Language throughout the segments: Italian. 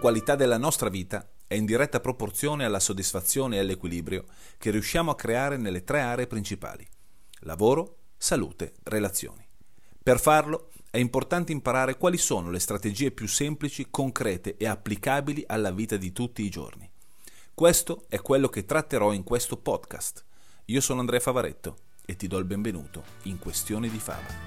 qualità della nostra vita è in diretta proporzione alla soddisfazione e all'equilibrio che riusciamo a creare nelle tre aree principali: lavoro, salute, relazioni. Per farlo è importante imparare quali sono le strategie più semplici, concrete e applicabili alla vita di tutti i giorni. Questo è quello che tratterò in questo podcast. Io sono Andrea Favaretto e ti do il benvenuto in Questioni di Fava.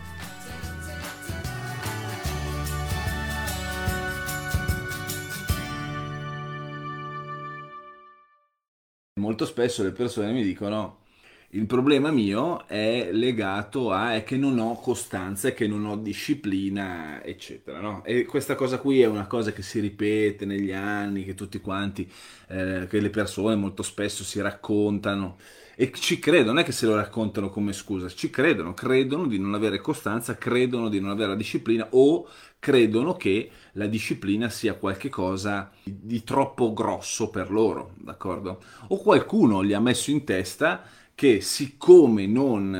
Molto spesso le persone mi dicono: il problema mio è legato a è che non ho costanza, è che non ho disciplina, eccetera, no? E questa cosa qui è una cosa che si ripete negli anni, che tutti quanti, che le persone molto spesso si raccontano e ci credono, non è che se lo raccontano come scusa, ci credono di non avere costanza, credono di non avere la disciplina o credono che la disciplina sia qualche cosa di troppo grosso per loro, d'accordo? O qualcuno gli ha messo in testa che siccome non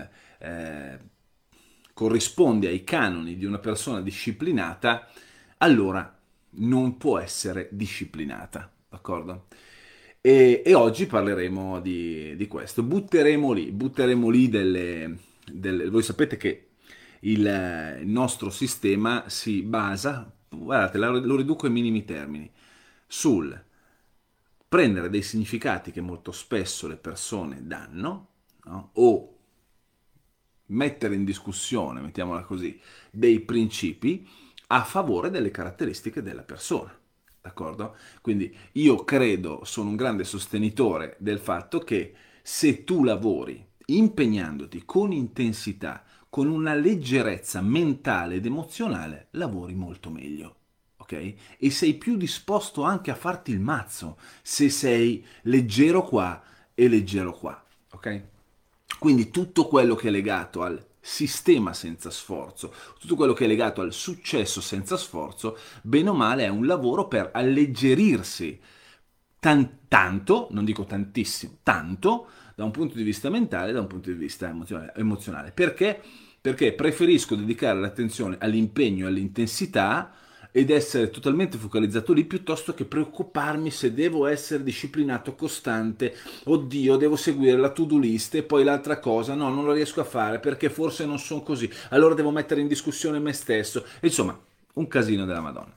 corrisponde ai canoni di una persona disciplinata, allora non può essere disciplinata, d'accordo? E oggi parleremo di questo, butteremo lì voi sapete che il nostro sistema si basa, guardate, lo riduco ai minimi termini, sul prendere dei significati che molto spesso le persone danno, no? O mettere in discussione, mettiamola così, dei principi a favore delle caratteristiche della persona. D'accordo? Quindi io sono un grande sostenitore del fatto che se tu lavori impegnandoti con intensità, con una leggerezza mentale ed emozionale, lavori molto meglio. Ok? E sei più disposto anche a farti il mazzo se sei leggero qua e leggero qua. Ok? Quindi tutto quello che è legato al sistema senza sforzo, tutto quello che è legato al successo senza sforzo, bene o male è un lavoro per alleggerirsi tanto, non dico tantissimo, tanto, da un punto di vista mentale e da un punto di vista emozionale. Perché? Perché preferisco dedicare l'attenzione all'impegno e all'intensità ed essere totalmente focalizzato lì piuttosto che preoccuparmi se devo essere disciplinato, costante, oddio, devo seguire la to-do list e poi l'altra cosa, no, non lo riesco a fare perché forse non sono così, allora devo mettere in discussione me stesso, insomma, un casino della Madonna.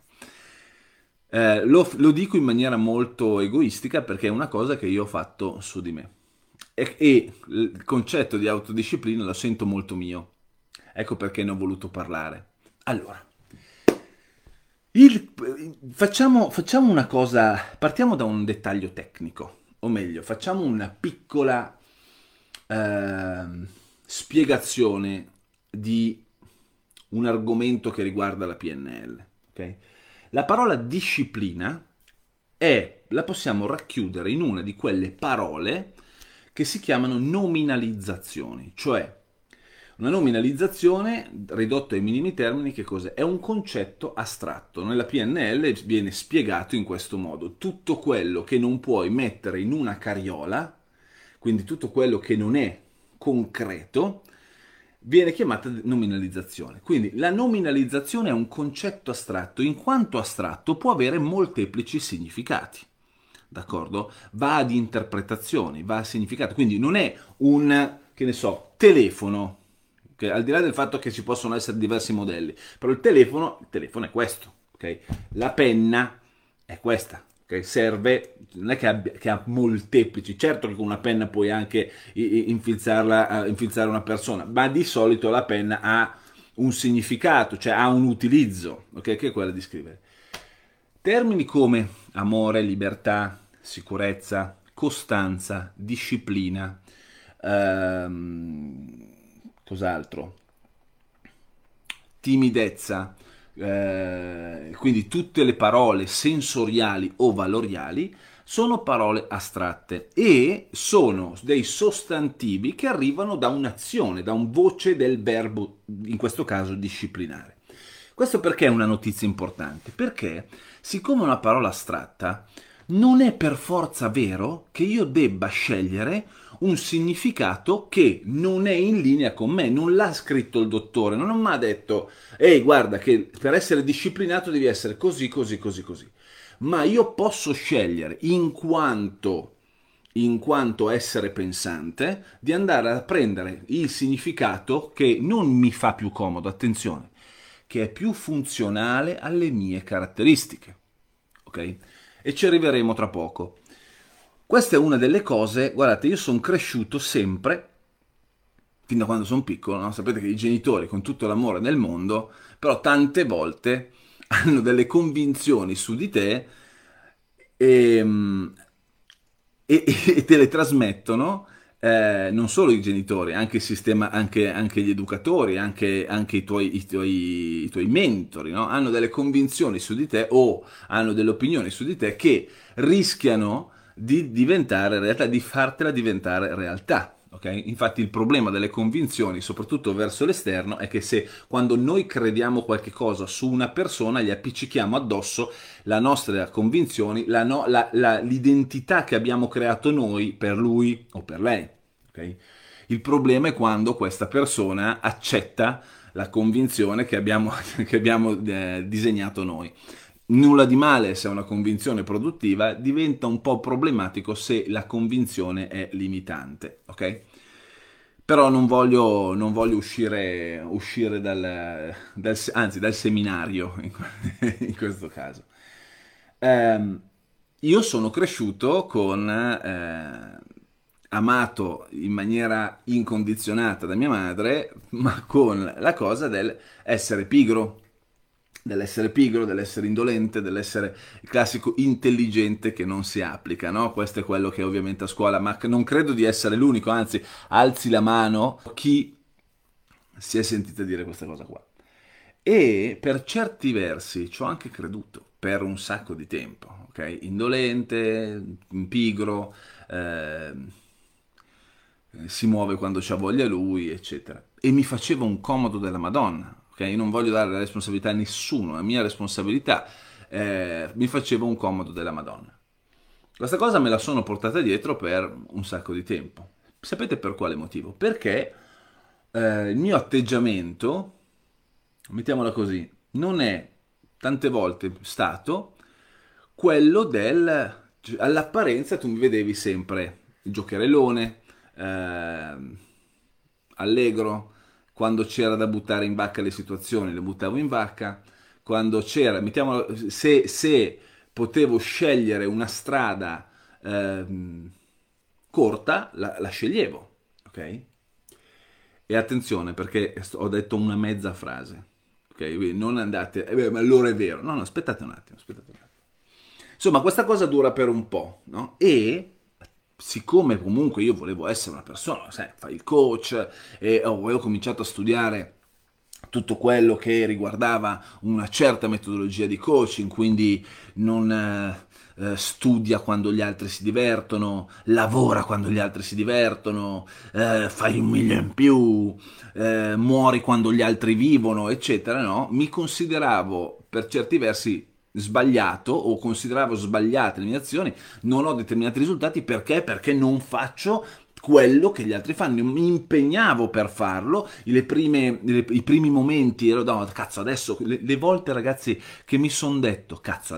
Lo dico in maniera molto egoistica perché è una cosa che io ho fatto su di me e il concetto di autodisciplina lo sento molto mio, ecco perché ne ho voluto parlare. Allora, facciamo una cosa, partiamo da un dettaglio tecnico, o meglio, facciamo una piccola spiegazione di un argomento che riguarda la PNL. Okay? La parola disciplina la possiamo racchiudere in una di quelle parole che si chiamano nominalizzazioni, cioè una nominalizzazione, ridotto ai minimi termini, che cos'è? È un concetto astratto. Nella PNL viene spiegato in questo modo: tutto quello che non puoi mettere in una carriola, quindi tutto quello che non è concreto, viene chiamata nominalizzazione. Quindi la nominalizzazione è un concetto astratto, in quanto astratto può avere molteplici significati. D'accordo? Va ad interpretazioni, va a significato. Quindi non è un, che ne so, telefono, che al di là del fatto che ci possono essere diversi modelli, però il telefono è questo, ok? La penna è questa, ok? Serve, non è che ha molteplici, certo che con una penna puoi anche infilzare una persona, ma di solito la penna ha un significato, cioè ha un utilizzo, ok? Che è quello di scrivere. Termini come amore, libertà, sicurezza, costanza, disciplina, cos'altro? Timidezza, quindi tutte le parole sensoriali o valoriali sono parole astratte e sono dei sostantivi che arrivano da un'azione, da un voce del verbo, in questo caso disciplinare. Questo perché è una notizia importante? Perché siccome è una parola astratta, non è per forza vero che io debba scegliere un significato che non è in linea con me, non l'ha scritto il dottore, non mi ha detto ehi guarda che per essere disciplinato devi essere così, così, così, così. ma io posso scegliere in quanto essere pensante, di andare a prendere il significato che non mi fa più comodo, attenzione, che è più funzionale alle mie caratteristiche. Ok? E ci arriveremo tra poco. Questa è una delle cose, guardate, io sono cresciuto sempre, fin da quando sono piccolo, no? Sapete che i genitori, con tutto l'amore del mondo, però tante volte hanno delle convinzioni su di te e, e te le trasmettono non solo i genitori, anche il sistema, anche gli educatori, anche i tuoi mentori, no? Hanno delle convinzioni su di te o hanno delle opinioni su di te che rischiano di diventare realtà, di fartela diventare realtà. Okay? Infatti il problema delle convinzioni, soprattutto verso l'esterno, è che se quando noi crediamo qualche cosa su una persona gli appiccichiamo addosso la nostra convinzioni, l'identità che abbiamo creato noi per lui o per lei. Okay? Il problema è quando questa persona accetta la convinzione che abbiamo disegnato noi. Nulla di male se è una convinzione produttiva, diventa un po' problematico se la convinzione è limitante, ok? Però non voglio uscire dal seminario in questo caso. Ehm, io sono cresciuto con amato in maniera incondizionata da mia madre, ma con la cosa dell'essere pigro, dell'essere indolente, dell'essere il classico intelligente che non si applica, no? Questo è quello che ovviamente a scuola, ma non credo di essere l'unico, anzi, alzi la mano chi si è sentito dire questa cosa qua. E per certi versi ci ho anche creduto per un sacco di tempo, ok? Indolente, pigro, si muove quando c'ha voglia lui, eccetera. E mi faceva un comodo della Madonna, ok? Io non voglio dare la responsabilità a nessuno, la mia responsabilità, mi faceva un comodo della Madonna. Questa cosa me la sono portata dietro per un sacco di tempo. Sapete per quale motivo? Perché il mio atteggiamento, mettiamola così, non è tante volte stato quello all'apparenza tu mi vedevi sempre il giocherellone, allegro, quando c'era da buttare in vacca le situazioni le buttavo in vacca, quando c'era, mettiamolo, se potevo scegliere una strada corta, la sceglievo, ok? E attenzione perché ho detto una mezza frase, ok? Quindi non andate, ma allora è vero. No, no, aspettate un attimo, aspettate un attimo. Insomma, questa cosa dura per un po', no? E siccome comunque io volevo essere una persona, sai, fai il coach e ho cominciato a studiare tutto quello che riguardava una certa metodologia di coaching, quindi non studia quando gli altri si divertono, lavora quando gli altri si divertono, fai 1.000 in più, muori quando gli altri vivono, eccetera, no? Mi consideravo per certi versi sbagliato o consideravo sbagliate le mie azioni, non ho determinati risultati perché non faccio quello che gli altri fanno, mi impegnavo per farlo, i primi momenti ero no, cazzo adesso, le volte ragazzi che mi sono detto cazzo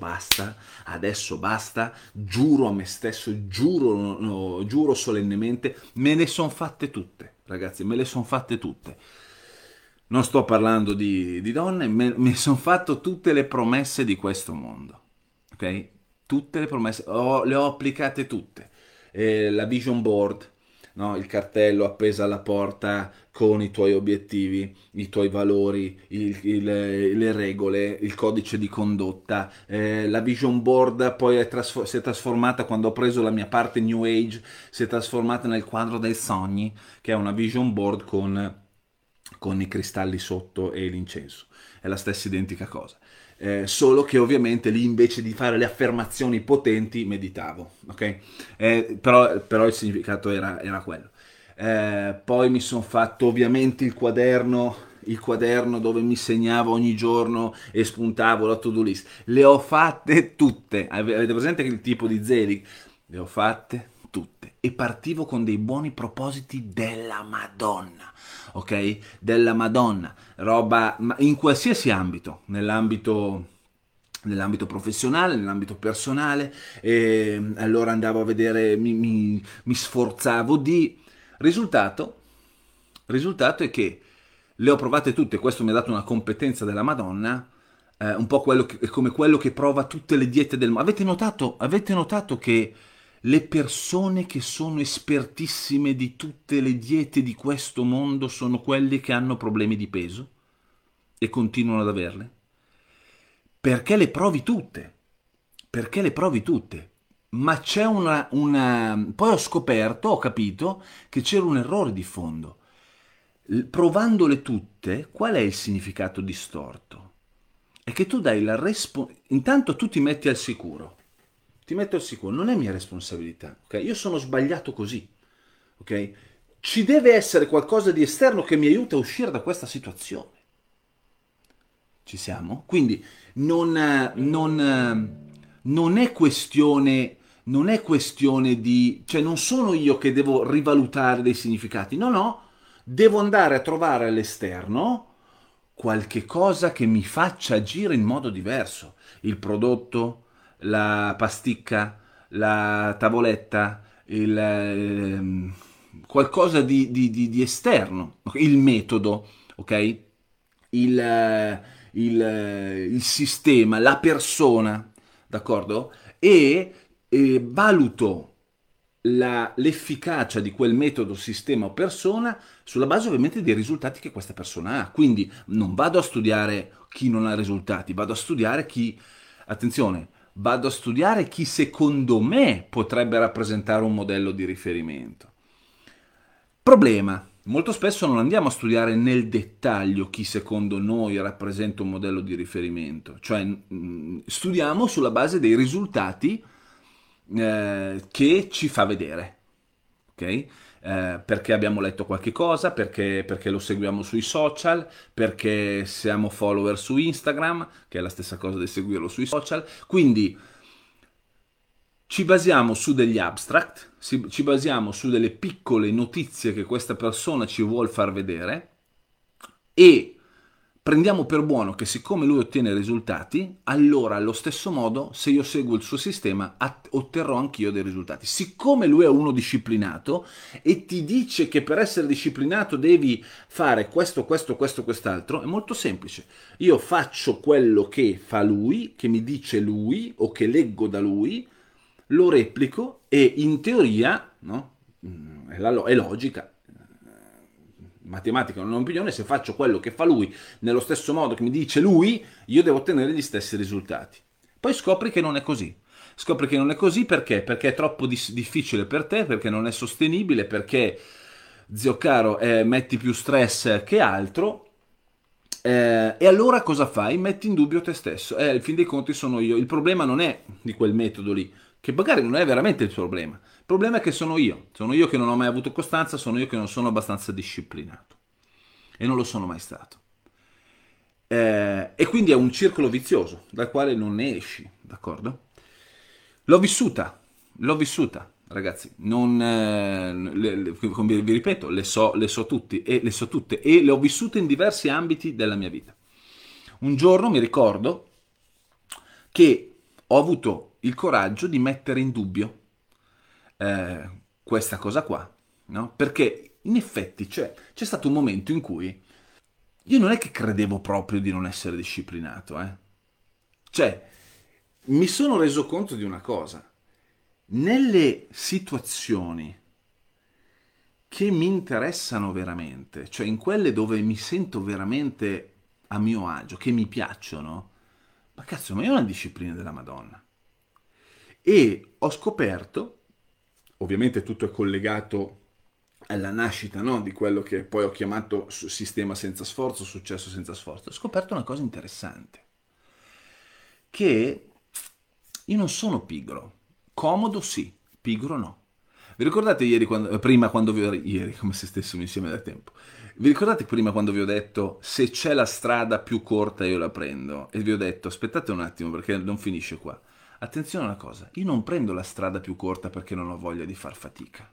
adesso basta, giuro a me stesso, giuro, no, giuro solennemente, me ne sono fatte tutte, ragazzi, me le sono fatte tutte. Non sto parlando di donne, mi sono fatto tutte le promesse di questo mondo, ok? Tutte le promesse, le ho applicate tutte. La vision board, no? Il cartello appeso alla porta con i tuoi obiettivi, i tuoi valori, le regole, il codice di condotta. La vision board poi si è trasformata, quando ho preso la mia parte New Age, si è trasformata nel quadro dei sogni, che è una vision board con i cristalli sotto e l'incenso. È la stessa identica cosa. Solo che ovviamente lì invece di fare le affermazioni potenti meditavo, ok? Però il significato era quello. Poi mi sono fatto ovviamente il quaderno dove mi segnavo ogni giorno e spuntavo la to-do list. Le ho fatte tutte. Avete presente il tipo di Zelig? Le ho fatte tutte e partivo con dei buoni propositi della Madonna, ok? Della Madonna, roba in qualsiasi ambito, nell'ambito nell'ambito professionale, nell'ambito personale, e allora andavo a vedere, mi sforzavo di... Risultato, risultato è che le ho provate tutte, questo mi ha dato una competenza della Madonna, un po' come quello che prova tutte le diete del mondo. Avete notato che le persone che sono espertissime di tutte le diete di questo mondo sono quelli che hanno problemi di peso e continuano ad averle? Perché le provi tutte, perché le provi tutte. Ma c'è Poi ho scoperto, ho capito che c'era un errore di fondo. Provandole tutte, qual è il significato distorto? È che tu dai la responsabilità. Intanto tu ti metti al sicuro. Ti metto al sicuro, non è mia responsabilità, ok? Io sono sbagliato così, ok? Ci deve essere qualcosa di esterno che mi aiuta a uscire da questa situazione. Ci siamo? Quindi non è questione, non è questione di, cioè non sono io che devo rivalutare dei significati, no, no, devo andare a trovare all'esterno qualche cosa che mi faccia agire in modo diverso. Il prodotto, la pasticca, la tavoletta, qualcosa di esterno, il metodo, ok? il, il sistema, la persona, d'accordo? E valuto l'efficacia di quel metodo, sistema o persona sulla base ovviamente dei risultati che questa persona ha. Quindi non vado a studiare chi non ha risultati, vado a studiare chi, attenzione, vado a studiare chi secondo me potrebbe rappresentare un modello di riferimento. Problema. Molto spesso non andiamo a studiare nel dettaglio chi secondo noi rappresenta un modello di riferimento, cioè studiamo sulla base dei risultati che ci fa vedere, ok? Perché abbiamo letto qualche cosa, perché lo seguiamo sui social, perché siamo follower su Instagram, che è la stessa cosa di seguirlo sui social, quindi ci basiamo su degli abstract, ci basiamo su delle piccole notizie che questa persona ci vuol far vedere e prendiamo per buono che siccome lui ottiene risultati, allora allo stesso modo, se io seguo il suo sistema, otterrò anch'io dei risultati. Siccome lui è uno disciplinato e ti dice che per essere disciplinato devi fare questo, questo, questo, quest'altro, è molto semplice. Io faccio quello che fa lui, che mi dice lui o che leggo da lui, lo replico e in teoria, no? È logica, matematica non è un'opinione, se faccio quello che fa lui nello stesso modo che mi dice lui, io devo ottenere gli stessi risultati. Poi scopri che non è così. Scopri che non è così perché? Perché è troppo difficile per te, perché non è sostenibile, perché, zio caro, metti più stress che altro. E allora cosa fai? Metti in dubbio te stesso. In fin dei conti sono io. Il problema non è di quel metodo lì, che magari non è veramente il problema. Il problema è che sono io. Sono io che non ho mai avuto costanza, sono io che non sono abbastanza disciplinato. E non lo sono mai stato. E quindi è un circolo vizioso dal quale non ne esci, d'accordo? L'ho vissuta, ragazzi. Non, come vi ripeto, le so tutti e le so tutte e le ho vissute in diversi ambiti della mia vita. Un giorno mi ricordo che ho avuto il coraggio di mettere in dubbio questa cosa qua, no? Perché in effetti c'è stato un momento in cui io non è che credevo proprio di non essere disciplinato, eh. Cioè, mi sono reso conto di una cosa. Nelle situazioni che mi interessano veramente, cioè in quelle dove mi sento veramente a mio agio, che mi piacciono, ma cazzo, ma io ho una disciplina della Madonna. E ho scoperto, ovviamente tutto è collegato alla nascita, no? Di quello che poi ho chiamato sistema senza sforzo, successo senza sforzo, ho scoperto una cosa interessante, che io non sono pigro, comodo sì, pigro no. Vi ricordate prima quando ieri, come se stessimo insieme da tempo, vi ricordate prima quando vi ho detto se c'è la strada più corta io la prendo? E vi ho detto aspettate un attimo perché non finisce qua. Attenzione a una cosa, io non prendo la strada più corta perché non ho voglia di far fatica.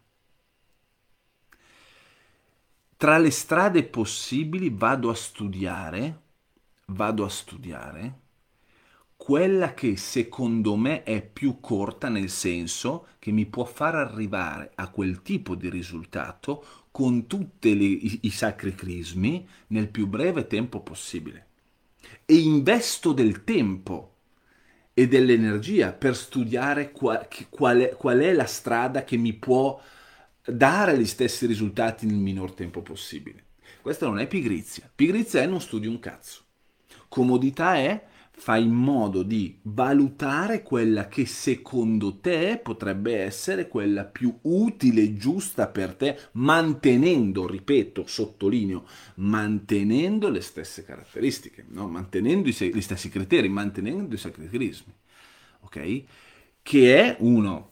Tra le strade possibili vado a studiare quella che secondo me è più corta, nel senso che mi può far arrivare a quel tipo di risultato con tutti i sacri crismi nel più breve tempo possibile. E investo del tempo e dell'energia per studiare qual è la strada che mi può dare gli stessi risultati nel minor tempo possibile. Questa non è pigrizia. Pigrizia è non studi un cazzo. Comodità è fai in modo di valutare quella che secondo te potrebbe essere quella più utile e giusta per te, mantenendo, ripeto, sottolineo, mantenendo le stesse caratteristiche, no? Mantenendo gli stessi criteri, mantenendo i sacri crismi, ok? Che è uno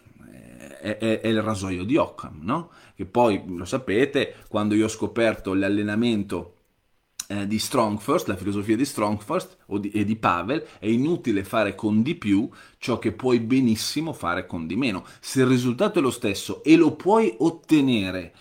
è il rasoio di Occam, no? Che poi, lo sapete, quando io ho scoperto l'allenamento di Strong First, la filosofia di Strong First e di Pavel, è inutile fare con di più ciò che puoi benissimo fare con di meno. Se il risultato è lo stesso e lo puoi ottenere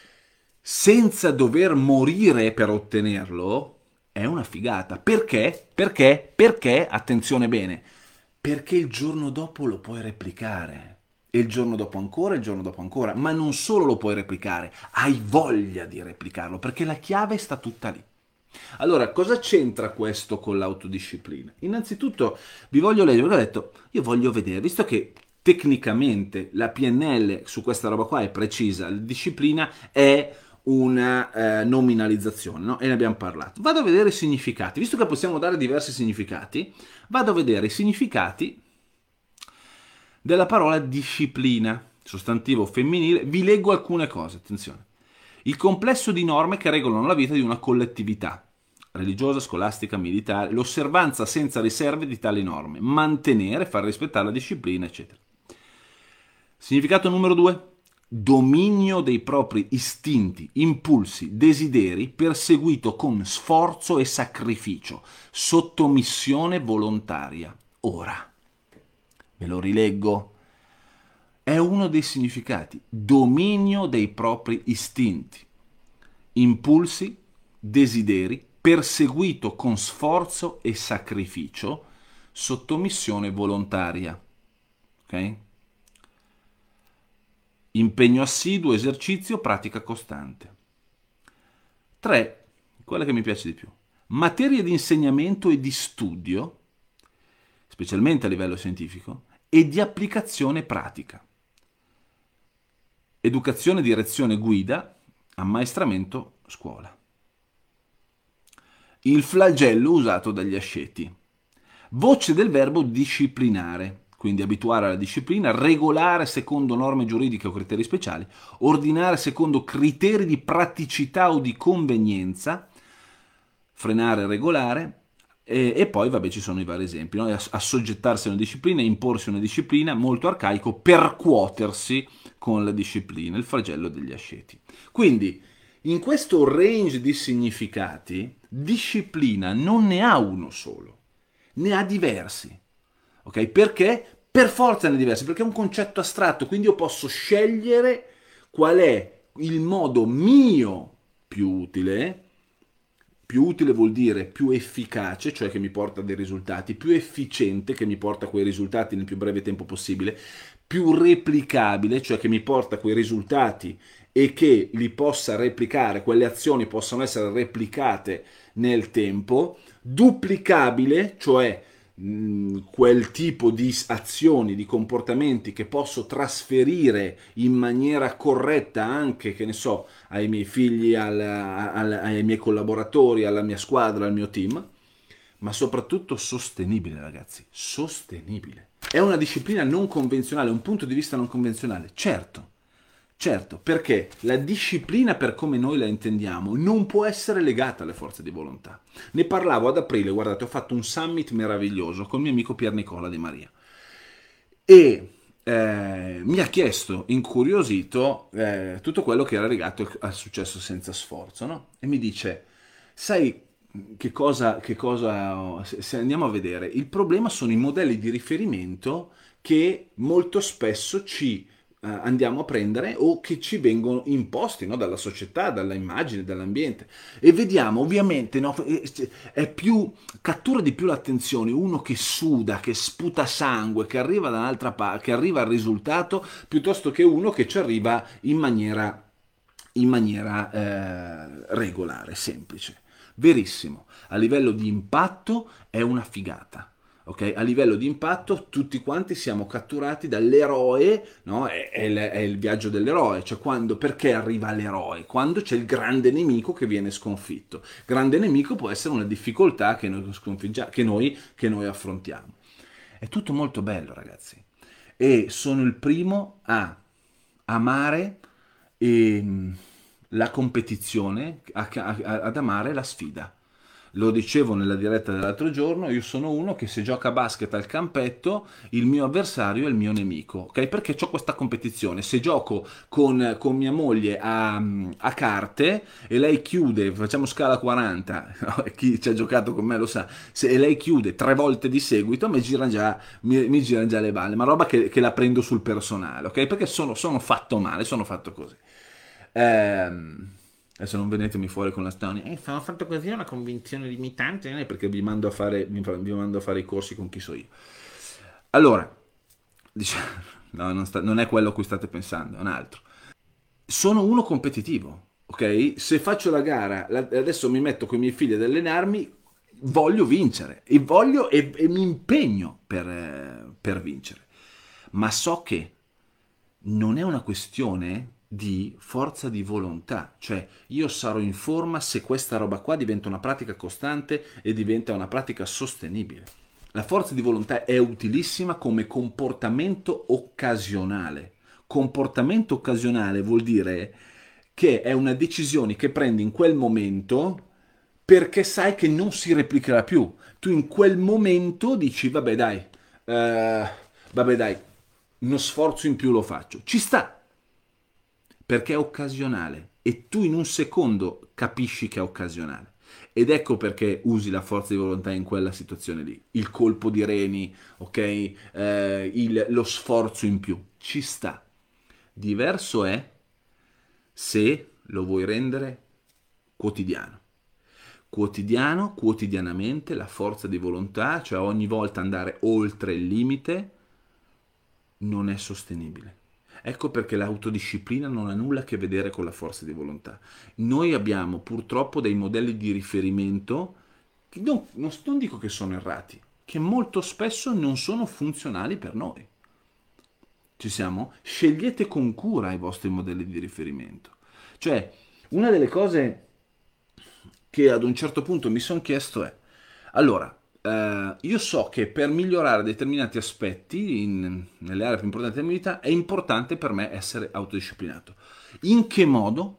senza dover morire per ottenerlo, è una figata. Perché? Perché, attenzione bene, perché il giorno dopo lo puoi replicare. E il giorno dopo ancora, il giorno dopo ancora. Ma non solo lo puoi replicare, hai voglia di replicarlo, perché la chiave sta tutta lì. Allora, cosa c'entra questo con l'autodisciplina? Innanzitutto vi voglio leggere, perché ho detto, io voglio vedere, visto che tecnicamente la PNL su questa roba qua è precisa, la disciplina è una nominalizzazione, no? E ne abbiamo parlato. Vado a vedere i significati, visto che possiamo dare diversi significati, vado a vedere i significati della parola disciplina, sostantivo femminile. Vi leggo alcune cose, attenzione. Il complesso di norme che regolano la vita di una collettività, religiosa, scolastica, militare, l'osservanza senza riserve di tali norme, mantenere, far rispettare la disciplina, eccetera. Significato numero 2. Dominio dei propri istinti, impulsi, desideri, perseguito con sforzo e sacrificio, sottomissione volontaria. Ora, ve lo rileggo. È uno dei significati. Dominio dei propri istinti, impulsi, desideri, perseguito con sforzo e sacrificio, sottomissione volontaria. Ok? Impegno assiduo, esercizio, pratica costante. 3. Quella che mi piace di più. Materie di insegnamento e di studio, specialmente a livello scientifico, e di applicazione pratica. Educazione, direzione, guida, ammaestramento, scuola. Il flagello usato dagli asceti. Voce del verbo disciplinare, quindi abituare alla disciplina, regolare secondo norme giuridiche o criteri speciali, ordinare secondo criteri di praticità o di convenienza, frenare, regolare, e poi vabbè ci sono i vari esempi, no? Assoggettarsi a una disciplina, imporsi una disciplina, molto arcaico, percuotersi con la disciplina, il flagello degli asceti. Quindi in questo range di significati, disciplina non ne ha uno solo, ne ha diversi. Ok? Perché? Per forza ne ha diversi, perché è un concetto astratto, quindi io posso scegliere qual è il modo mio più utile. Più utile vuol dire più efficace, cioè che mi porta a dei risultati, più efficiente, che mi porta a quei risultati nel più breve tempo possibile, più replicabile, cioè che mi porta a quei risultati e che li possa replicare, quelle azioni possono essere replicate nel tempo, duplicabile, cioè quel tipo di azioni, di comportamenti che posso trasferire in maniera corretta anche, che ne so, ai miei figli, ai miei collaboratori, alla mia squadra, al mio team, ma soprattutto sostenibile, ragazzi, sostenibile. È una disciplina non convenzionale, un punto di vista non convenzionale, certo, perché la disciplina per come noi la intendiamo non può essere legata alle forze di volontà. Ne parlavo ad aprile, guardate, ho fatto un summit meraviglioso con il mio amico Pier Nicola Di Maria e mi ha chiesto, incuriosito, tutto quello che era legato al successo senza sforzo, no? E mi dice, sai che cosa, se andiamo a vedere, il problema sono i modelli di riferimento che molto spesso ci andiamo a prendere o che ci vengono imposti, no, dalla società, dalla immagine, dall'ambiente. E vediamo, ovviamente, no, è più, cattura di più l'attenzione uno che suda, che sputa sangue, che arriva da un'altra parte, che arriva al risultato, piuttosto che uno che ci arriva in maniera regolare, semplice. Verissimo, a livello di impatto è una figata. Ok? A livello di impatto tutti quanti siamo catturati dall'eroe, no? È il viaggio dell'eroe, cioè perché arriva l'eroe? Quando c'è il grande nemico che viene sconfitto. Grande nemico può essere una difficoltà che noi sconfiggiamo, che noi affrontiamo. È tutto molto bello, ragazzi. E sono il primo a amare la competizione, ad amare la sfida. Lo dicevo nella diretta dell'altro giorno, io sono uno che se gioca a basket al campetto, il mio avversario è il mio nemico, ok? Perché ho questa competizione. Se gioco con mia moglie a carte e lei chiude, facciamo scala 40, no? Chi ci ha giocato con me lo sa, se lei chiude 3 volte di seguito mi girano già le balle, ma roba che la prendo sul personale, ok? Perché sono fatto male, sono fatto così. Adesso non venetemi fuori con la storia. Sono fatto così, è una convinzione limitante, perché vi mando a fare i corsi con chi so io. Allora, diciamo, no, non è quello a cui state pensando, è un altro. Sono uno competitivo, ok? Se faccio la gara, adesso mi metto con i miei figli ad allenarmi, voglio vincere e mi impegno per vincere. Ma so che non è una questione di forza di volontà, cioè io sarò in forma se questa roba qua diventa una pratica costante e diventa una pratica sostenibile. La forza di volontà è utilissima come comportamento occasionale. Comportamento occasionale vuol dire che è una decisione che prendi in quel momento perché sai che non si replicherà più. Tu in quel momento dici, vabbè dai, uno sforzo in più lo faccio. Ci sta, perché è occasionale e tu in un secondo capisci che è occasionale. Ed ecco perché usi la forza di volontà in quella situazione lì. Il colpo di reni, ok? Lo sforzo in più. Ci sta. Diverso è se lo vuoi rendere quotidiano. Quotidianamente, la forza di volontà, cioè ogni volta andare oltre il limite, non è sostenibile. Ecco perché l'autodisciplina non ha nulla a che vedere con la forza di volontà. Noi abbiamo purtroppo dei modelli di riferimento che non dico che sono errati, che molto spesso non sono funzionali per noi. Ci siamo? Scegliete con cura i vostri modelli di riferimento. Cioè, una delle cose che ad un certo punto mi sono chiesto è, allora, io so che per migliorare determinati aspetti nelle aree più importanti della mia vita è importante per me essere autodisciplinato. In che modo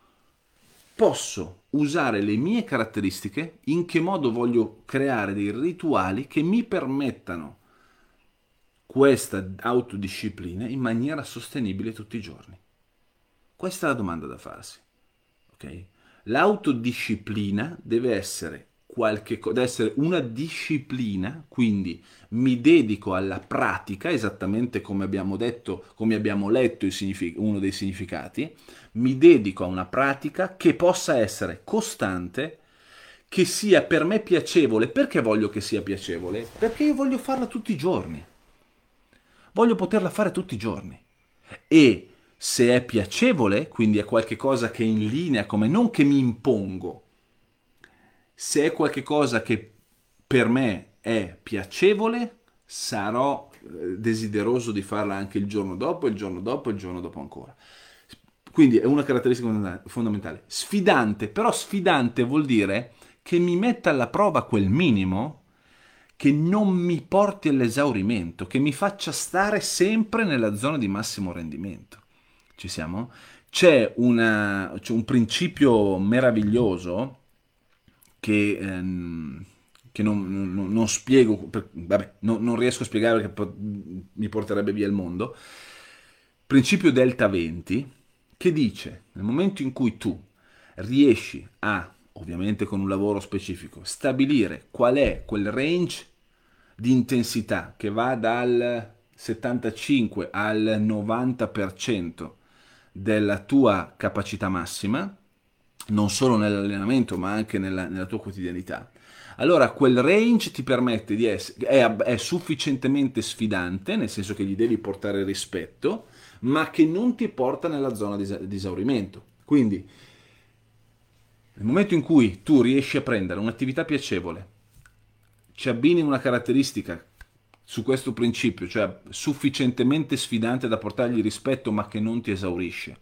posso usare le mie caratteristiche? In che modo voglio creare dei rituali che mi permettano questa autodisciplina in maniera sostenibile tutti i giorni? Questa è la domanda da farsi. Ok? L'autodisciplina deve essere deve essere una disciplina, quindi mi dedico alla pratica, esattamente come abbiamo detto, come abbiamo letto uno dei significati, mi dedico a una pratica che possa essere costante, che sia per me piacevole. Perché voglio che sia piacevole? Perché io voglio farla tutti i giorni. Voglio poterla fare tutti i giorni. E se è piacevole, quindi è qualcosa che è in linea, come non che mi impongo, se è qualcosa che per me è piacevole, sarò desideroso di farla anche il giorno dopo, il giorno dopo, il giorno dopo ancora. Quindi è una caratteristica fondamentale. Sfidante, però sfidante vuol dire che mi metta alla prova quel minimo che non mi porti all'esaurimento, che mi faccia stare sempre nella zona di massimo rendimento. Ci siamo? C'è un principio meraviglioso che non spiego, vabbè, non riesco a spiegare perché mi porterebbe via il mondo. Principio delta 20 che dice nel momento in cui tu riesci a, ovviamente con un lavoro specifico, stabilire qual è quel range di intensità che va dal 75 al 90% della tua capacità massima, non solo nell'allenamento ma anche nella tua quotidianità, allora quel range ti permette di essere, è sufficientemente sfidante, nel senso che gli devi portare rispetto, ma che non ti porta nella zona di esaurimento. Quindi, nel momento in cui tu riesci a prendere un'attività piacevole, ci abbini una caratteristica su questo principio, cioè sufficientemente sfidante da portargli rispetto ma che non ti esaurisce,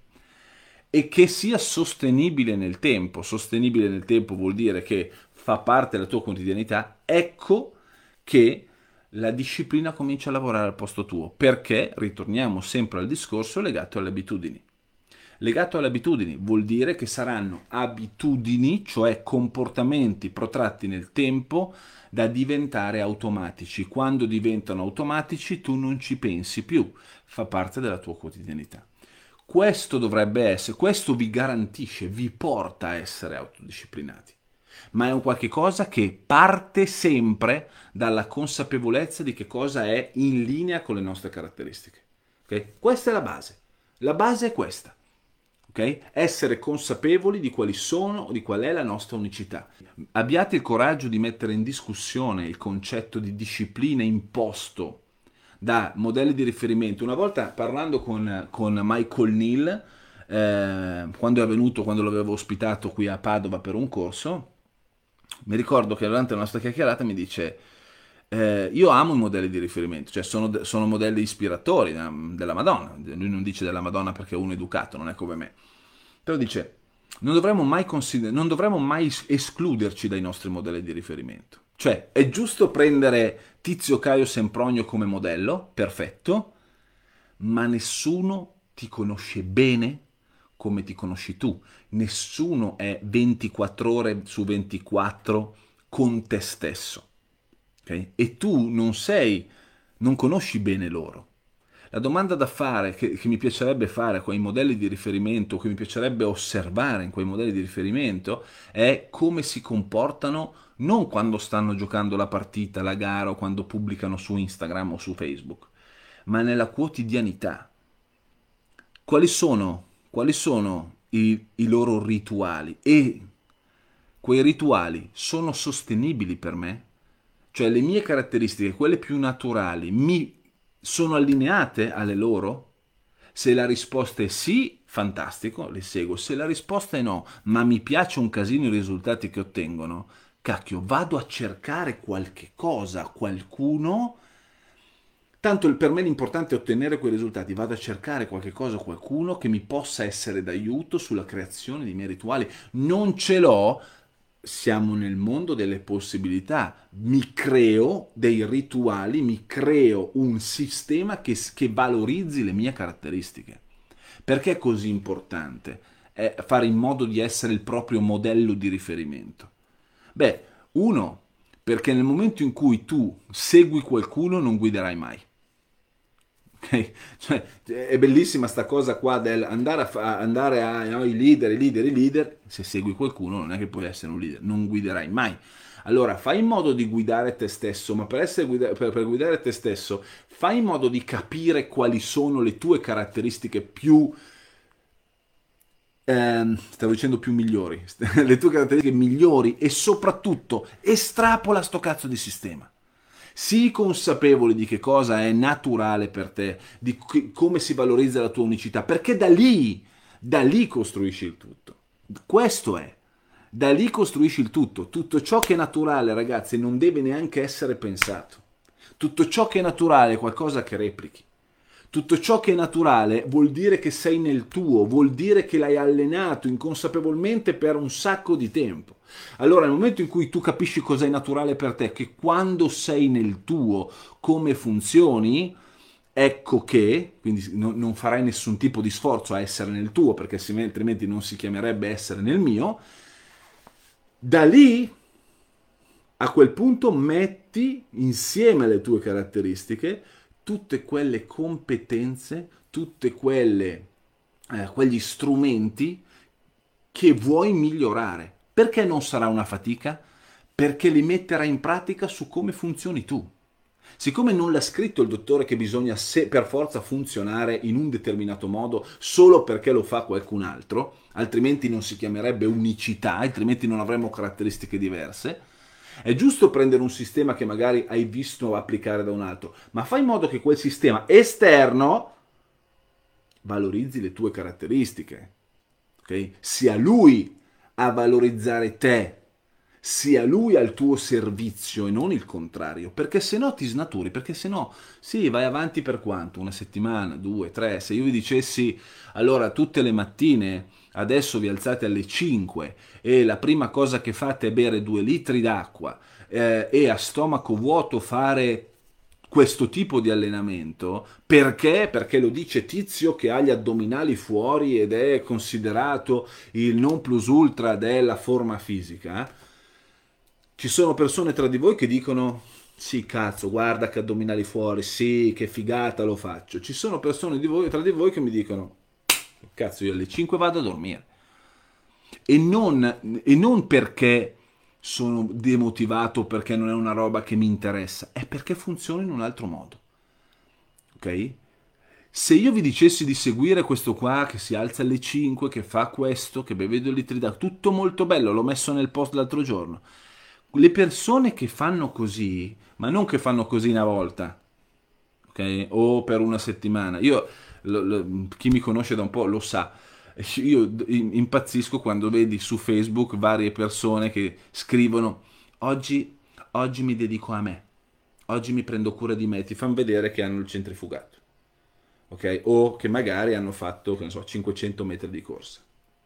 e che sia sostenibile nel tempo. Sostenibile nel tempo vuol dire che fa parte della tua quotidianità. Ecco che la disciplina comincia a lavorare al posto tuo, perché ritorniamo sempre al discorso legato alle abitudini. Legato alle abitudini vuol dire che saranno abitudini, cioè comportamenti protratti nel tempo da diventare automatici. Quando diventano automatici tu non ci pensi più, fa parte della tua quotidianità. Questo dovrebbe essere, questo vi garantisce, vi porta a essere autodisciplinati, ma è un qualche cosa che parte sempre dalla consapevolezza di che cosa è in linea con le nostre caratteristiche. Okay? Questa è la base. La base è questa. Okay? Essere consapevoli di quali sono o di qual è la nostra unicità. Abbiate il coraggio di mettere in discussione il concetto di disciplina imposto da modelli di riferimento. Una volta parlando con Michael Neal, quando è venuto, quando l'avevo ospitato qui a Padova per un corso, mi ricordo che durante la nostra chiacchierata mi dice: io amo i modelli di riferimento, cioè sono modelli ispiratori della Madonna. Lui non dice della Madonna perché è uno educato, non è come me, però dice non dovremmo mai escluderci dai nostri modelli di riferimento. Cioè è giusto prendere Tizio Caio Sempronio come modello, perfetto, ma nessuno ti conosce bene come ti conosci tu. Nessuno è 24 ore su 24 con te stesso. Okay? E tu non conosci bene loro. La domanda da fare, che mi piacerebbe fare a quei modelli di riferimento, che mi piacerebbe osservare in quei modelli di riferimento, è come si comportano non quando stanno giocando la partita, la gara o quando pubblicano su Instagram o su Facebook, ma nella quotidianità. Quali sono i loro rituali? E quei rituali sono sostenibili per me? Cioè le mie caratteristiche, quelle più naturali, mi sono allineate alle loro? Se la risposta è sì, fantastico, le seguo. Se la risposta è no, ma mi piace un casino i risultati che ottengono, cacchio, vado a cercare qualche cosa, qualcuno. Tanto per me l'importante è ottenere quei risultati, vado a cercare qualche cosa, qualcuno che mi possa essere d'aiuto sulla creazione dei miei rituali. Non ce l'ho, siamo nel mondo delle possibilità. Mi creo dei rituali, mi creo un sistema che valorizzi le mie caratteristiche. Perché è così importante fare in modo di essere il proprio modello di riferimento? Beh, uno, perché nel momento in cui tu segui qualcuno non guiderai mai. Okay? Cioè, è bellissima sta cosa qua del andare ai leader. Se segui qualcuno non è che puoi essere un leader, non guiderai mai. Allora fai in modo di guidare te stesso, ma per guidare te stesso fai in modo di capire quali sono le tue caratteristiche più stavo dicendo più migliori le tue caratteristiche migliori, e soprattutto estrapola sto cazzo di sistema. Sii consapevole di che cosa è naturale per te, di come si valorizza la tua unicità, perché da lì costruisci il tutto. Questo è. Da lì costruisci il tutto. Tutto ciò che è naturale, ragazzi, non deve neanche essere pensato. Tutto ciò che è naturale è qualcosa che replichi. Tutto ciò che è naturale vuol dire che sei nel tuo, vuol dire che l'hai allenato inconsapevolmente per un sacco di tempo. Allora, nel momento in cui tu capisci cosa è naturale per te, che quando sei nel tuo, come funzioni, ecco che, quindi non farai nessun tipo di sforzo a essere nel tuo, perché altrimenti non si chiamerebbe essere nel mio, da lì, a quel punto, metti insieme alle tue caratteristiche tutte quelle competenze, tutte quegli strumenti che vuoi migliorare. Perché non sarà una fatica? Perché li metterai in pratica su come funzioni tu. Siccome non l'ha scritto il dottore che bisogna per forza funzionare in un determinato modo solo perché lo fa qualcun altro, altrimenti non si chiamerebbe unicità, altrimenti non avremmo caratteristiche diverse, è giusto prendere un sistema che magari hai visto applicare da un altro, ma fai in modo che quel sistema esterno valorizzi le tue caratteristiche, ok? Sia lui a valorizzare te, sia lui al tuo servizio e non il contrario, perché se no ti snaturi, perché se no sì, vai avanti per quanto? Una settimana, due, tre, se io vi dicessi allora tutte le mattine adesso vi alzate alle 5 e la prima cosa che fate è bere 2 litri d'acqua e a stomaco vuoto fare questo tipo di allenamento, perché? Perché lo dice Tizio che ha gli addominali fuori ed è considerato il non plus ultra della forma fisica. Ci sono persone tra di voi che dicono sì cazzo, guarda che addominali fuori, sì che figata lo faccio. Ci sono persone tra di voi che mi dicono cazzo io alle 5 vado a dormire. E non perché sono demotivato, perché non è una roba che mi interessa, è perché funziona in un altro modo. Ok? Se io vi dicessi di seguire questo qua che si alza alle 5, che fa questo, che beve 2 litri d'acqua, tutto molto bello, l'ho messo nel post l'altro giorno. Le persone che fanno così, ma non che fanno così una volta, ok? O per una settimana. Chi mi conosce da un po' lo sa. Io impazzisco quando vedi su Facebook varie persone che scrivono oggi mi dedico a me, oggi mi prendo cura di me, ti fanno vedere che hanno il centrifugato, ok? O che magari hanno fatto, che ne so, 500 metri di corsa.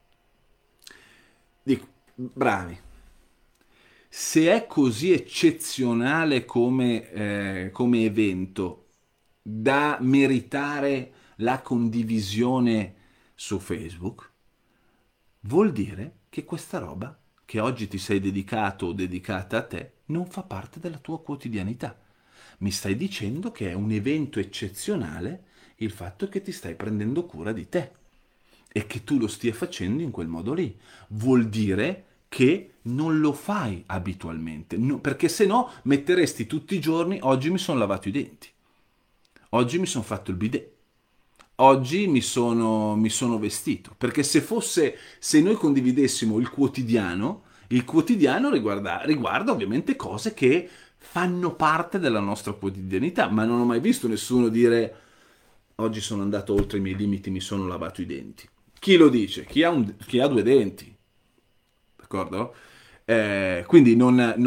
Dico, bravi. Se è così eccezionale come evento da meritare la condivisione su Facebook, vuol dire che questa roba che oggi ti sei dedicato o dedicata a te non fa parte della tua quotidianità. Mi stai dicendo che è un evento eccezionale il fatto che ti stai prendendo cura di te e che tu lo stia facendo in quel modo lì. Vuol dire che non lo fai abitualmente, perché se no metteresti tutti i giorni, oggi mi sono lavato i denti, oggi mi sono fatto il bidet, oggi mi sono vestito, perché se noi condividessimo il quotidiano riguarda ovviamente cose che fanno parte della nostra quotidianità, ma non ho mai visto nessuno dire oggi sono andato oltre i miei limiti, mi sono lavato i denti. Chi lo dice? Chi ha due denti, d'accordo? Quindi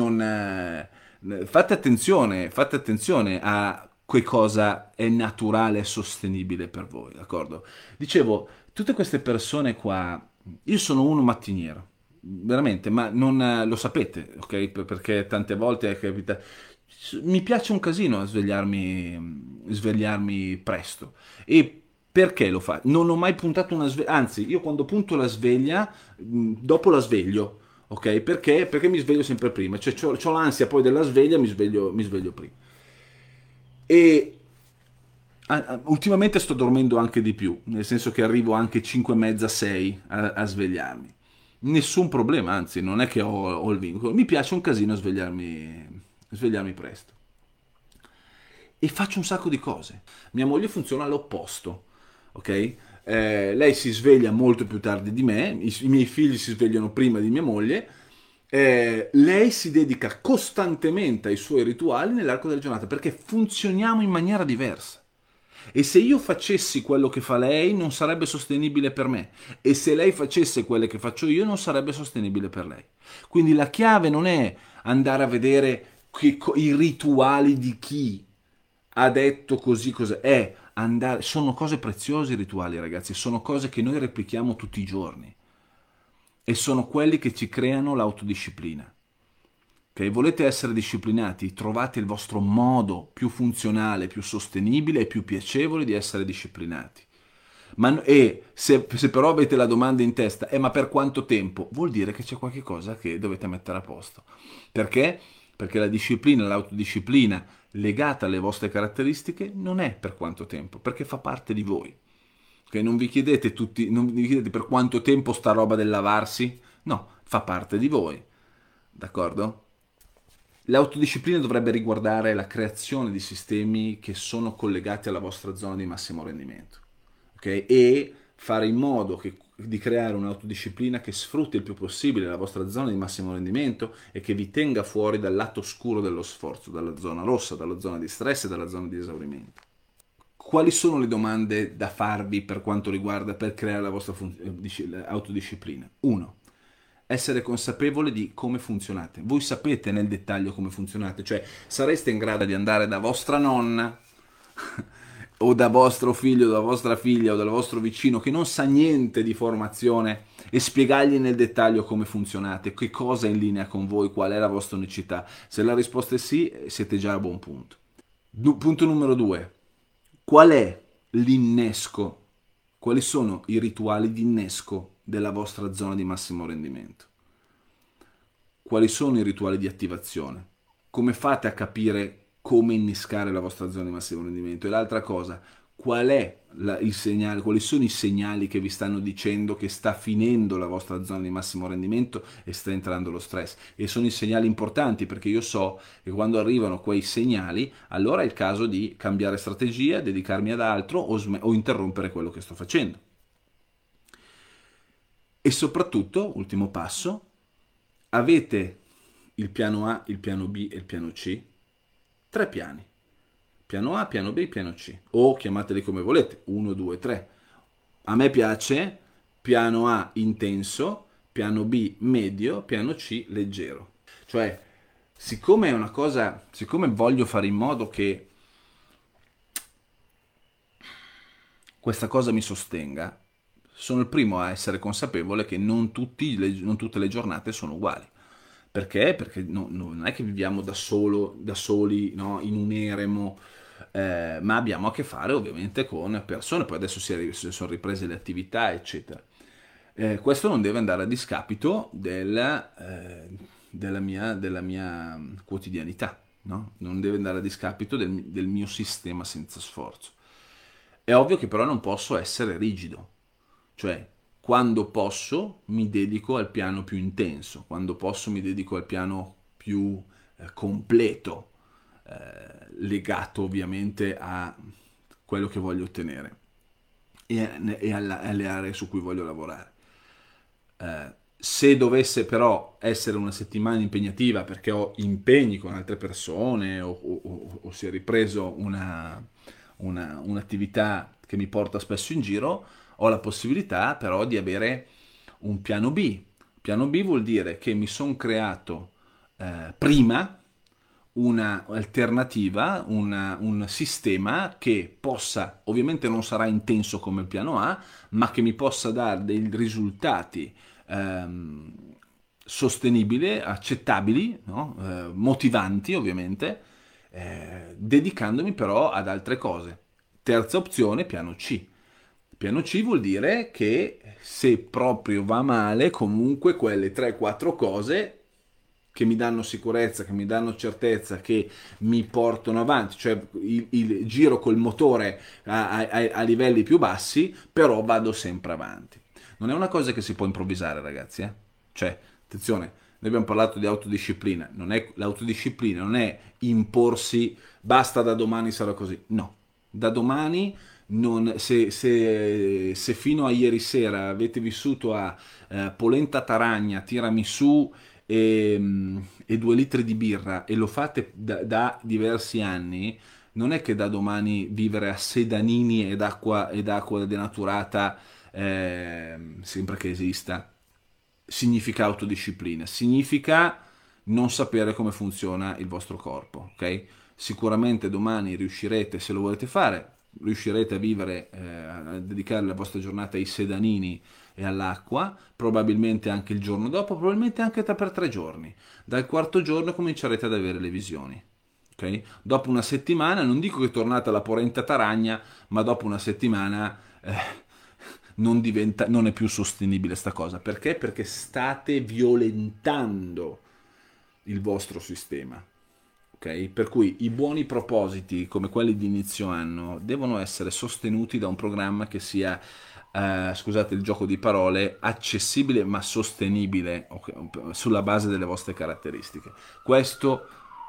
fate attenzione a che cosa è naturale e sostenibile per voi, d'accordo? Dicevo, tutte queste persone qua, io sono uno mattiniero, veramente, ma non lo sapete, ok? Perché tante volte capita. Mi piace un casino svegliarmi presto. E perché lo fa? Non ho mai puntato una sveglia, anzi, io quando punto la sveglia, dopo la sveglio, ok? Perché mi sveglio sempre prima, cioè c'ho l'ansia poi della sveglia, mi sveglio prima. E ultimamente sto dormendo anche di più, nel senso che arrivo anche 5 e mezza, 6 a svegliarmi. Nessun problema, anzi, non è che ho il vincolo. Mi piace un casino svegliarmi presto. E faccio un sacco di cose. Mia moglie funziona all'opposto, ok? Lei si sveglia molto più tardi di me, i miei figli si svegliano prima di mia moglie. Lei si dedica costantemente ai suoi rituali nell'arco della giornata perché funzioniamo in maniera diversa. E se io facessi quello che fa lei non sarebbe sostenibile per me, e se lei facesse quelle che faccio io non sarebbe sostenibile per lei. Quindi la chiave non è andare a vedere i rituali di chi ha detto così, cosa è andare. Sono cose preziose i rituali, ragazzi, sono cose che noi replichiamo tutti i giorni e sono quelli che ci creano l'autodisciplina. Okay? Volete essere disciplinati? Trovate il vostro modo più funzionale, più sostenibile e più piacevole di essere disciplinati. Se però avete la domanda in testa, ma per quanto tempo? Vuol dire che c'è qualche cosa che dovete mettere a posto. Perché? Perché la disciplina, l'autodisciplina legata alle vostre caratteristiche non è per quanto tempo, perché fa parte di voi. Okay? Non vi chiedete per quanto tempo sta roba del lavarsi? No, fa parte di voi. D'accordo? L'autodisciplina dovrebbe riguardare la creazione di sistemi che sono collegati alla vostra zona di massimo rendimento, ok? E fare in modo di creare un'autodisciplina che sfrutti il più possibile la vostra zona di massimo rendimento e che vi tenga fuori dal lato oscuro dello sforzo, dalla zona rossa, dalla zona di stress e dalla zona di esaurimento. Quali sono le domande da farvi per quanto riguarda per creare la vostra autodisciplina? 1. Essere consapevole di come funzionate. Voi sapete nel dettaglio come funzionate, cioè sareste in grado di andare da vostra nonna o da vostro figlio, da vostra figlia o dal vostro vicino che non sa niente di formazione e spiegargli nel dettaglio come funzionate, che cosa è in linea con voi, qual è la vostra unicità. Se la risposta è sì, siete già a buon punto. Punto numero 2. Qual è l'innesco? Quali sono i rituali di innesco della vostra zona di massimo rendimento? Quali sono i rituali di attivazione? Come fate a capire come innescare la vostra zona di massimo rendimento? E l'altra cosa, qual è il segnale, quali sono i segnali che vi stanno dicendo che sta finendo la vostra zona di massimo rendimento e sta entrando lo stress? E sono i segnali importanti perché io so che quando arrivano quei segnali, allora è il caso di cambiare strategia, dedicarmi ad altro o interrompere quello che sto facendo. E soprattutto, ultimo passo, avete il piano A, il piano B e il piano C? 3 piani. Piano A, piano B, piano C. O chiamateli come volete, 1, 2, 3. A me piace piano A intenso, piano B medio, piano C leggero. Cioè, siccome è una cosa, siccome voglio fare in modo che questa cosa mi sostenga, sono il primo a essere consapevole che non tutte le giornate sono uguali. Perché? Perché non è che viviamo da soli, no, in un eremo, ma abbiamo a che fare ovviamente con persone, poi adesso si sono riprese le attività, eccetera. Questo non deve andare a discapito della mia quotidianità, no? Non deve andare a discapito del mio sistema senza sforzo. È ovvio che però non posso essere rigido, cioè quando posso mi dedico al piano più intenso, quando posso mi dedico al piano più completo, legato ovviamente a quello che voglio ottenere e alle aree su cui voglio lavorare. Se dovesse però essere una settimana impegnativa perché ho impegni con altre persone o si è ripreso un'attività che mi porta spesso in giro, ho la possibilità però di avere un piano B. Piano B vuol dire che mi sono creato prima un'alternativa, un sistema che possa, ovviamente non sarà intenso come il piano A, ma che mi possa dare dei risultati sostenibili, accettabili, no? Motivanti ovviamente, dedicandomi però ad altre cose. Terza opzione, piano C. Piano C vuol dire che se proprio va male, comunque quelle 3-4 cose che mi danno sicurezza, che mi danno certezza, che mi portano avanti, cioè il giro col motore a livelli più bassi, però vado sempre avanti. Non è una cosa che si può improvvisare, ragazzi, eh? Cioè, attenzione, noi abbiamo parlato di autodisciplina, l'autodisciplina non è imporsi, basta da domani sarà così, no, da domani se fino a ieri sera avete vissuto a polenta taragna, tiramisù e 2 litri di birra e lo fate da diversi anni, non è che da domani vivere a sedanini ed acqua denaturata, sempre che esista, significa autodisciplina, significa non sapere come funziona il vostro corpo, ok? Sicuramente domani riuscirete, se lo volete fare, riuscirete a vivere, a dedicare la vostra giornata ai sedanini e all'acqua, probabilmente anche il giorno dopo, probabilmente anche per 3 giorni. Dal quarto giorno comincerete ad avere le visioni. Okay? Dopo una settimana, non dico che tornate alla polenta taragna, ma dopo una settimana non è più sostenibile sta cosa. Perché? Perché state violentando il vostro sistema. Okay? Per cui i buoni propositi, come quelli di inizio anno, devono essere sostenuti da un programma che sia, scusate il gioco di parole, accessibile ma sostenibile, okay, sulla base delle vostre caratteristiche. Questo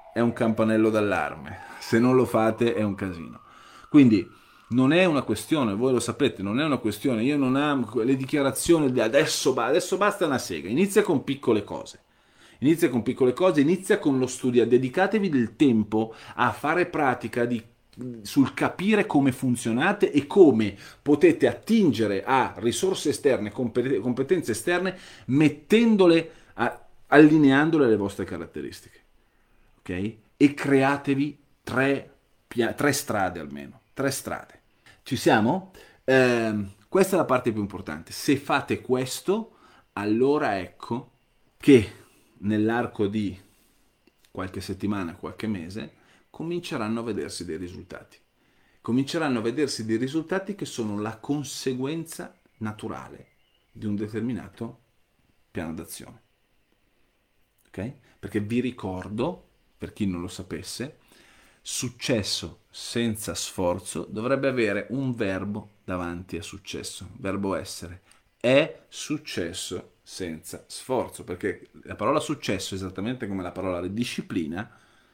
è un campanello d'allarme. Se non lo fate è un casino. Quindi non è una questione, voi lo sapete, non è una questione, io non amo le dichiarazioni di adesso basta una sega, inizia con piccole cose. Inizia con piccole cose, inizia con lo studio, dedicatevi del tempo a fare pratica sul capire come funzionate e come potete attingere a risorse esterne, competenze esterne, allineandole alle vostre caratteristiche. Ok? E createvi tre strade almeno, tre strade. Ci siamo? Questa è la parte più importante. Se fate questo, allora ecco che nell'arco di qualche settimana, qualche mese, cominceranno a vedersi dei risultati. Cominceranno a vedersi dei risultati che sono la conseguenza naturale di un determinato piano d'azione. Ok? Perché vi ricordo, per chi non lo sapesse, successo senza sforzo dovrebbe avere un verbo davanti a successo, verbo essere. È successo senza sforzo, perché la parola successo, esattamente come la parola disciplina,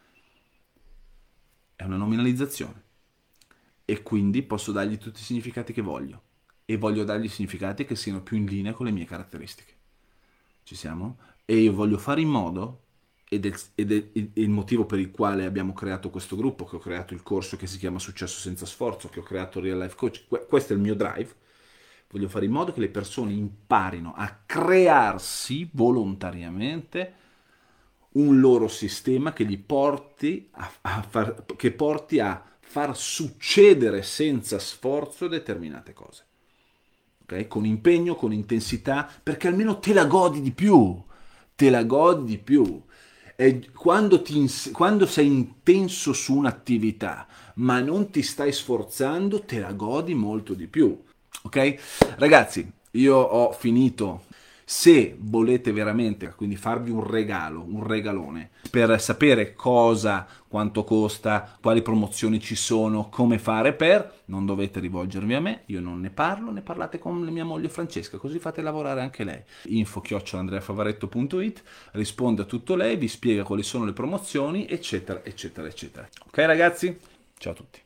è una nominalizzazione e quindi posso dargli tutti i significati che voglio e voglio dargli significati che siano più in linea con le mie caratteristiche. Ci siamo? E io voglio fare in modo, ed è il motivo per il quale abbiamo creato questo gruppo, che ho creato il corso che si chiama Successo senza sforzo, che ho creato Real Life Coach, questo è il mio drive. Voglio fare in modo che le persone imparino a crearsi volontariamente un loro sistema che gli porti che porti a far succedere senza sforzo determinate cose. Okay? Con impegno, con intensità, perché almeno te la godi di più. Te la godi di più. E quando sei intenso su un'attività, ma non ti stai sforzando, te la godi molto di più. Ok? Ragazzi, io ho finito. Se volete veramente, quindi farvi un regalo, un regalone, per sapere cosa, quanto costa, quali promozioni ci sono, come fare per, non dovete rivolgervi a me, io non ne parlo, ne parlate con mia moglie Francesca, così fate lavorare anche lei. info@andreafavaretto.it, risponde a tutto lei, vi spiega quali sono le promozioni, eccetera, eccetera, eccetera. Ok ragazzi? Ciao a tutti.